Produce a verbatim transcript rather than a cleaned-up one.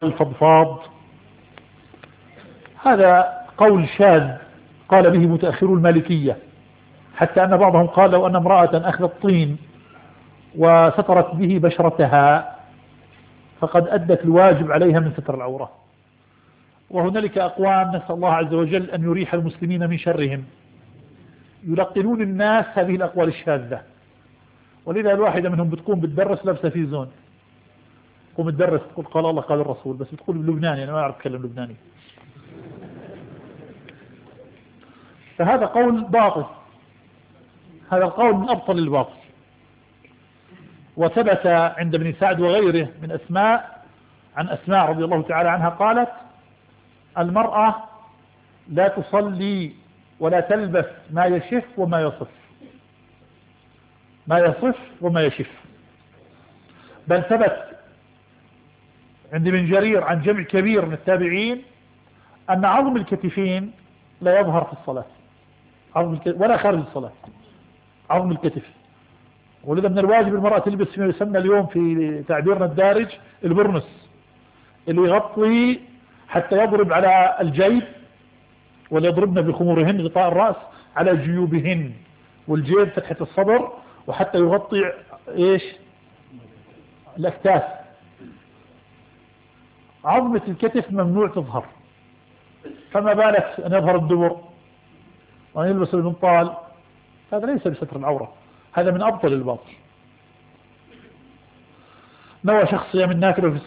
الفضفاض، هذا قول شاذ قال به متأخرو المالكية، حتى أن بعضهم قال لو أن امرأة أخذت طين وسترت به بشرتها فقد أدت الواجب عليها من ستر العورة. وهنالك أقوام نسأل الله عز وجل أن يريح المسلمين من شرهم يلقنون الناس هذه الأقوال الشاذة، ولذا الواحدة منهم بتقوم بتدرس لابسة في زون، تقوم تدرس تقول قال الله قال الرسول، بس بتقول باللبناني، أنا ما أعرف أتكلم لبناني. فهذا قول باطل، هذا القول من أبطل الباطل. وثبت عند ابن سعد وغيره من أسماء عن أسماء رضي الله تعالى عنها قالت المرأة لا تصلي ولا تلبس ما يشف وما يصف، ما يصف وما يشف. بل ثبت عند ابن جرير عن جمع كبير من التابعين أن عظم الكتفين لا يظهر في الصلاة، عظم الكتف ولا خارج الصلاة، عظم الكتف. ولذا من الواجب المرأة تلبس فيما يسمى اليوم في تعبيرنا الدارج البرنس، اللي يغطي حتى يضرب على الجيب، وليضربن بخمورهن غطاء الرأس على جيوبهن، والجيب فتحة الصدر، وحتى يغطي ايش الاكتاف. عظمة الكتف ممنوع تظهر، فما بالك ان يظهر الدبر وان يلبس المنطال، هذا ليس بستر العورة، هذا من أبطل الباطل. نوى شخص صيام النافلة في